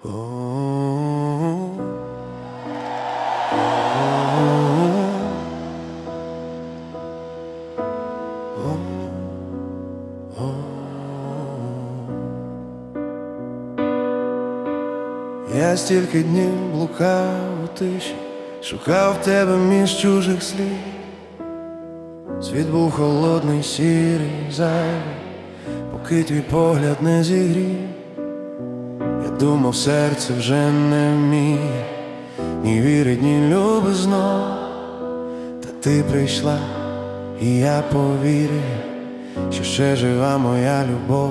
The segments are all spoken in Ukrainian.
Я стільки днів блукав у тиші, шукав тебе між чужих слів. Світ був холодний, сірий, зайвий, поки твій погляд не зігрів. Я думав, серце вже не вміє ні вірить, ні любить знов. Та ти прийшла, і я повірив, що ще жива моя любов.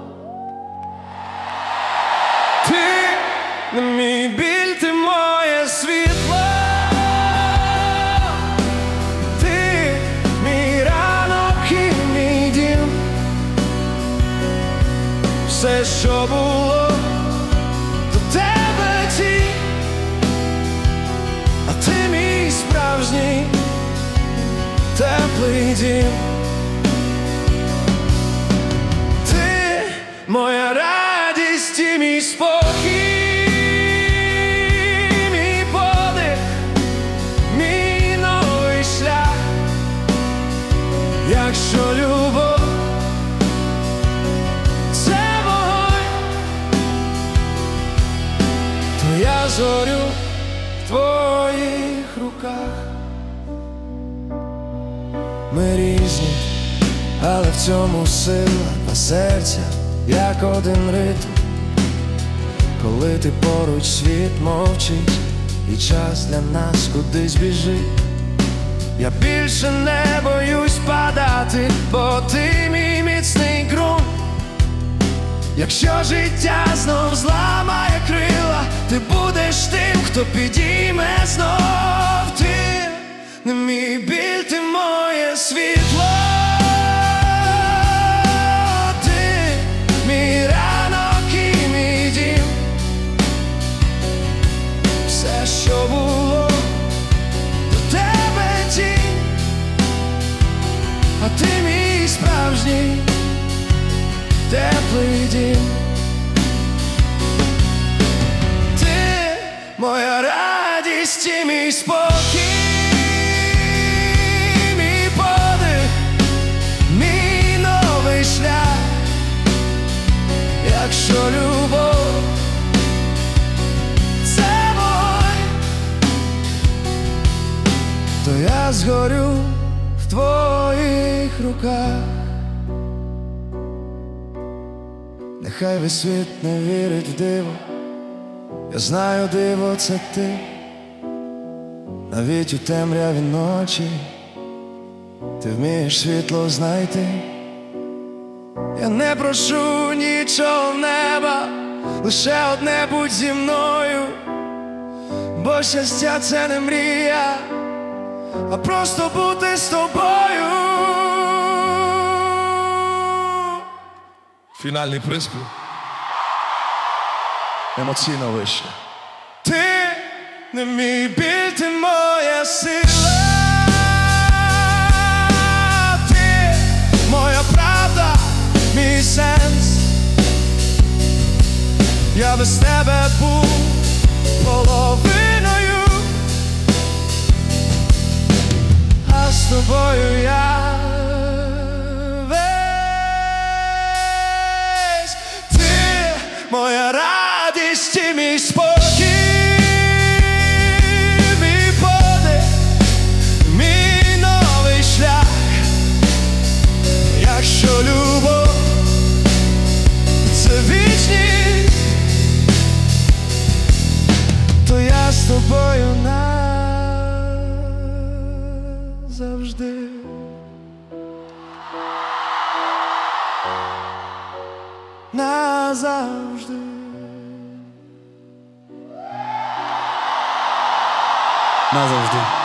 Ти мій біль, ти моє світло, ти мій ранок і мій дім. Все, що було, до тебе тінь, а ти мій справжній теплий дім. Ти моя радість і мій спокій, якщо любов – це вогонь, то я зорю в твоїх руках. Ми різні, але в цьому сила, два серця, як один ритм. Коли ти поруч, світ мовчить, і час для нас кудись біжить. Я більше не боюсь падати, бо ти мій міцний ґрунт. Якщо життя знов зламає крила, ти будеш тим, хто підійме знов. Ти не мій біль, ти моє світло, ти мій ранок і мій дім. Все, що було, а ти мій справжній теплий дім. Ти моя радість і мій спокій, мій подих, мій новий шлях. Якщо любов – це вогонь, то я згорю в твоїх руках. Нехай весь світ не вірить в диво, я знаю, диво – це ти. Навіть у темряві ночі ти вмієш світло знайти. Я не прошу нічого в неба, лише одне – будь зі мною. Бо щастя – це не мрія, а просто бути з тобою. Фінальний приспів. Емоційно вище. Ти не мій біль, ти моя сила, ти моя правда, мій сенс. Я без тебе був половиною, а з тобою я весь. Ти моя радість і мій спокій, мій подих, мій новий шлях. Якщо любов – це вічність, то я з тобою назавжди. Назавжди. Назавжди.